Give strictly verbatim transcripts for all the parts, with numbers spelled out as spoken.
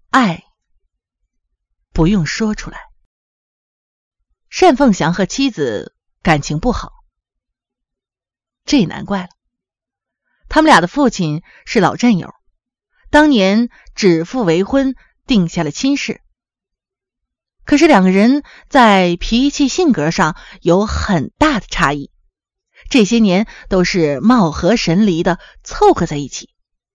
爱不用说出来。单凤祥和妻子感情不好，这也难怪了。他们俩的父亲是老战友，当年指腹为婚，定下了亲事。可是两个人在脾气性格上有很大的差异，这些年都是貌合神离的凑合在一起。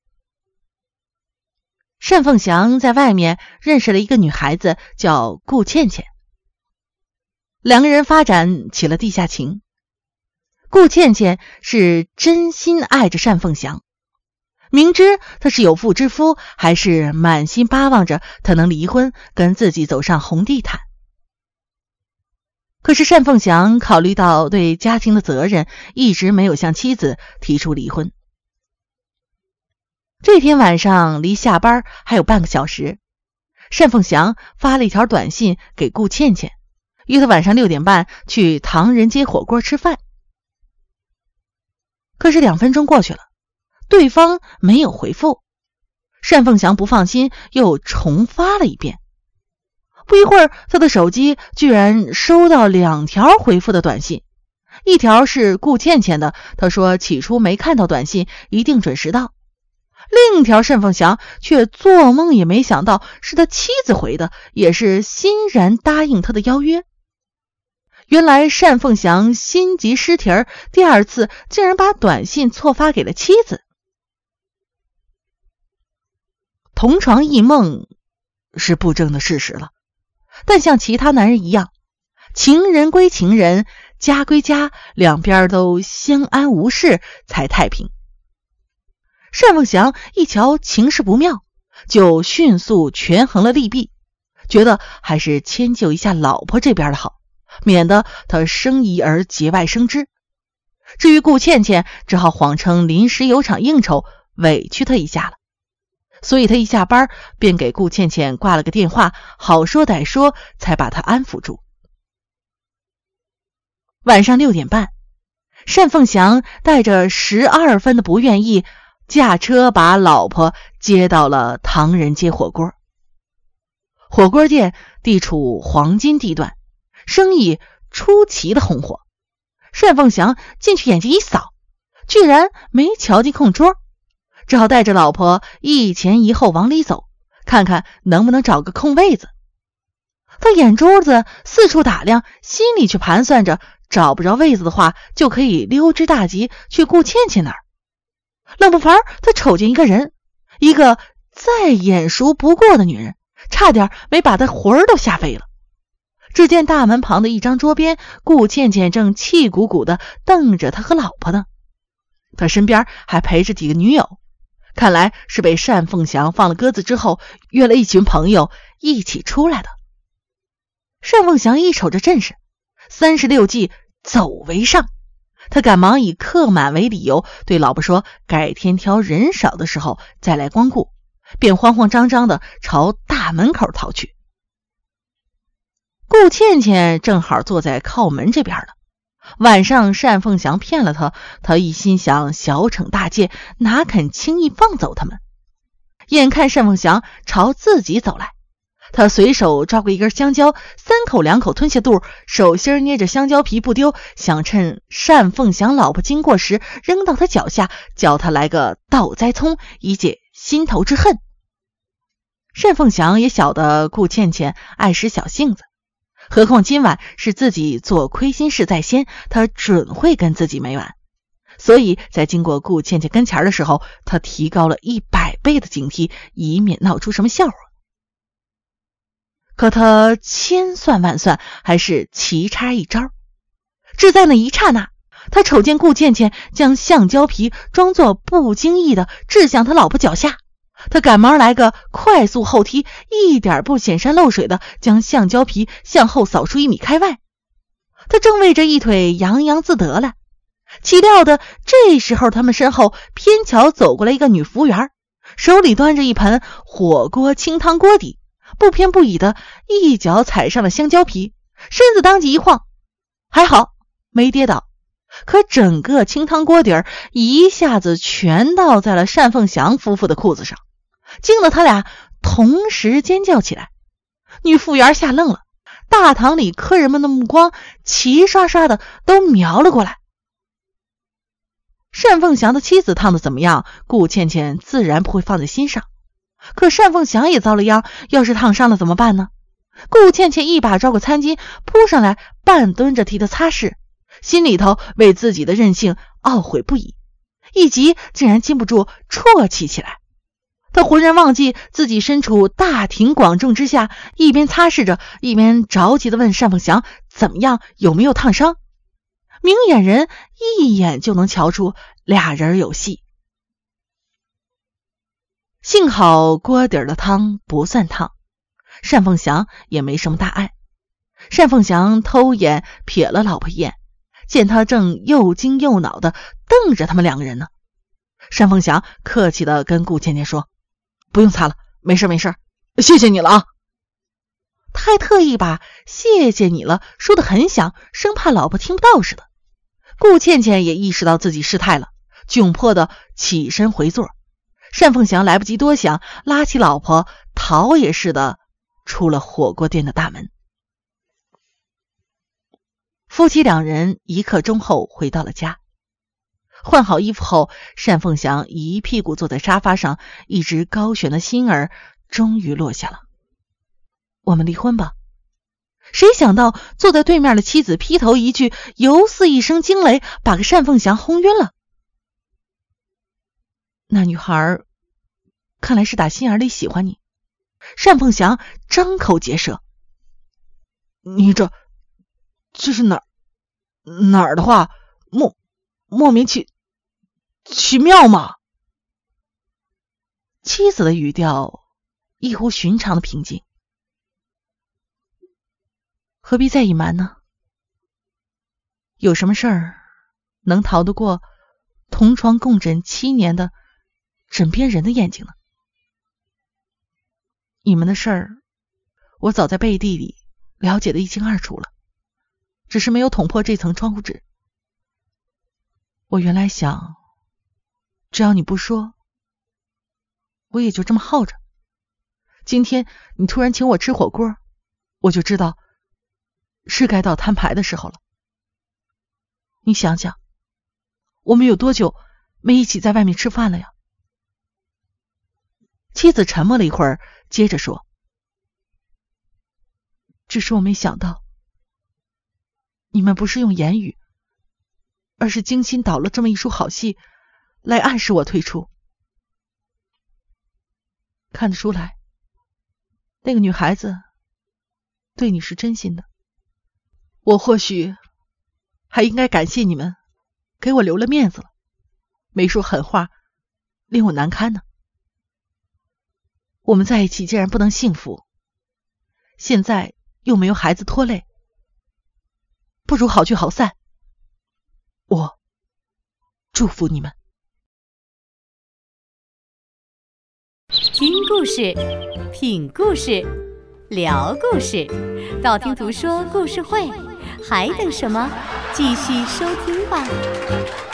单凤祥在外面认识了一个女孩子叫顾倩倩，两个人发展起了地下情。顾倩倩是真心爱着单凤祥，明知他是有妇之夫，还是满心巴望着他能离婚，跟自己走上红地毯。可是单凤祥考虑到对家庭的责任，一直没有向妻子提出离婚。这天晚上离下班还有半个小时，单凤祥发了一条短信给顾倩倩，约她晚上六点半去唐人街火锅吃饭。可是两分钟过去了，对方没有回复，单凤祥不放心，又重发了一遍。不一会儿，他的手机居然收到两条回复的短信，一条是顾倩倩的，他说起初没看到短信，一定准时到。另一条单凤祥却做梦也没想到是他妻子回的，也是欣然答应他的邀约。原来单凤祥心急失蹄儿，第二次竟然把短信错发给了妻子。同床异梦是不争的事实了，但像其他男人一样，情人归情人，家归家，两边都相安无事才太平。单凤祥一瞧情势不妙，就迅速权衡了利弊，觉得还是迁就一下老婆这边的好，免得他生疑而节外生枝。至于顾倩倩，只好谎称临时有场应酬，委屈他一下了。所以他一下班便给顾倩倩挂了个电话，好说歹说才把她安抚住。晚上六点半，单凤祥带着十二分的不愿意，驾车把老婆接到了唐人街火锅。火锅店地处黄金地段，生意出奇的红火。单凤祥进去眼睛一扫，居然没瞧见空桌，只好带着老婆一前一后往里走，看看能不能找个空位子。他眼珠子四处打量，心里却盘算着，找不着位子的话，就可以溜之大吉去顾倩倩那儿。冷不防他瞅见一个人，一个再眼熟不过的女人，差点没把他魂儿都吓飞了。只见大门旁的一张桌边，顾倩倩正气鼓鼓地瞪着他和老婆呢，他身边还陪着几个女友，看来是被单凤祥放了鸽子之后，约了一群朋友一起出来的。单凤祥一瞅这阵势，三十六计，走为上。他赶忙以客满为理由，对老婆说改天挑人少的时候再来光顾，便慌慌张张地朝大门口逃去。顾倩倩正好坐在靠门这边呢。晚上单凤祥骗了他，他一心想小惩大戒，哪肯轻易放走他们。眼看单凤祥朝自己走来，他随手抓过一根香蕉，三口两口吞下肚，手心捏着香蕉皮不丢，想趁单凤祥老婆经过时扔到他脚下，叫他来个倒栽葱，以解心头之恨。单凤祥也晓得顾倩倩爱使小性子，何况今晚是自己做亏心事在先，他准会跟自己没完。所以在经过顾倩倩跟前的时候，他提高了一百倍的警惕，以免闹出什么笑话。可他千算万算，还是棋差一招。只在那一刹那，他瞅见顾倩倩将橡胶皮装作不经意的掷向他老婆脚下，他赶忙来个快速后踢，一点不显山漏水的将橡胶皮向后扫出一米开外。他正为这一腿洋洋自得了，岂料的这时候他们身后偏巧走过来一个女服务员，手里端着一盆火锅清汤锅底，不偏不倚的一脚踩上了香蕉皮，身子当即一晃，还好没跌倒，可整个清汤锅底儿一下子全倒在了单凤祥夫妇的裤子上，惊得他俩同时尖叫起来。女服务员吓愣了，大堂里客人们的目光齐刷刷的都瞄了过来。单凤祥的妻子烫得怎么样，顾倩倩自然不会放在心上，可单凤祥也遭了殃，要是烫伤了怎么办呢？顾倩倩一把抓过餐巾扑上来，半蹲着替他擦拭，心里头为自己的任性懊悔不已，一急竟然禁不住啜泣起来。他浑然忘记自己身处大庭广众之下，一边擦拭着，一边着急地问单凤祥怎么样，有没有烫伤。明眼人一眼就能瞧出俩人有戏。幸好锅底的汤不算烫，单凤祥也没什么大碍。单凤祥偷眼瞥了老婆一眼，见他正又惊又恼地瞪着他们两个人呢。单凤祥客气地跟顾倩倩说：“不用擦了，没事没事，谢谢你了啊。”他还特意把谢谢你了说得很响，生怕老婆听不到似的。顾倩倩也意识到自己失态了，窘迫地起身回座。单凤祥来不及多想，拉起老婆逃也似的出了火锅店的大门。夫妻两人一刻钟后回到了家。换好衣服后，单凤祥一屁股坐在沙发上，一直高悬的心儿终于落下了。我们离婚吧。谁想到坐在对面的妻子劈头一句，犹似一声惊雷，把个单凤祥轰晕了。那女孩看来是打心眼里喜欢你。单凤祥张口结舌：“你这这是哪儿哪儿的话，莫莫名其其妙嘛。”妻子的语调异乎寻常的平静。何必再隐瞒呢？有什么事儿能逃得过同床共枕七年的枕边人的眼睛呢？你们的事儿我早在背地里了解的一清二楚了，只是没有捅破这层窗户纸。我原来想，只要你不说，我也就这么耗着。今天你突然请我吃火锅，我就知道是该到摊牌的时候了。你想想，我们有多久没一起在外面吃饭了呀？妻子沉默了一会儿，接着说：“只是我没想到，你们不是用言语，而是精心导了这么一出好戏，来暗示我退出。看得出来，那个女孩子对你是真心的。我或许还应该感谢你们给我留了面子了，没说狠话令我难堪呢。我们在一起既然不能幸福，现在又没有孩子拖累，不如好聚好散。我祝福你们。” 听故事，品故事，聊故事，道听途说故事会，还等什么？继续收听吧。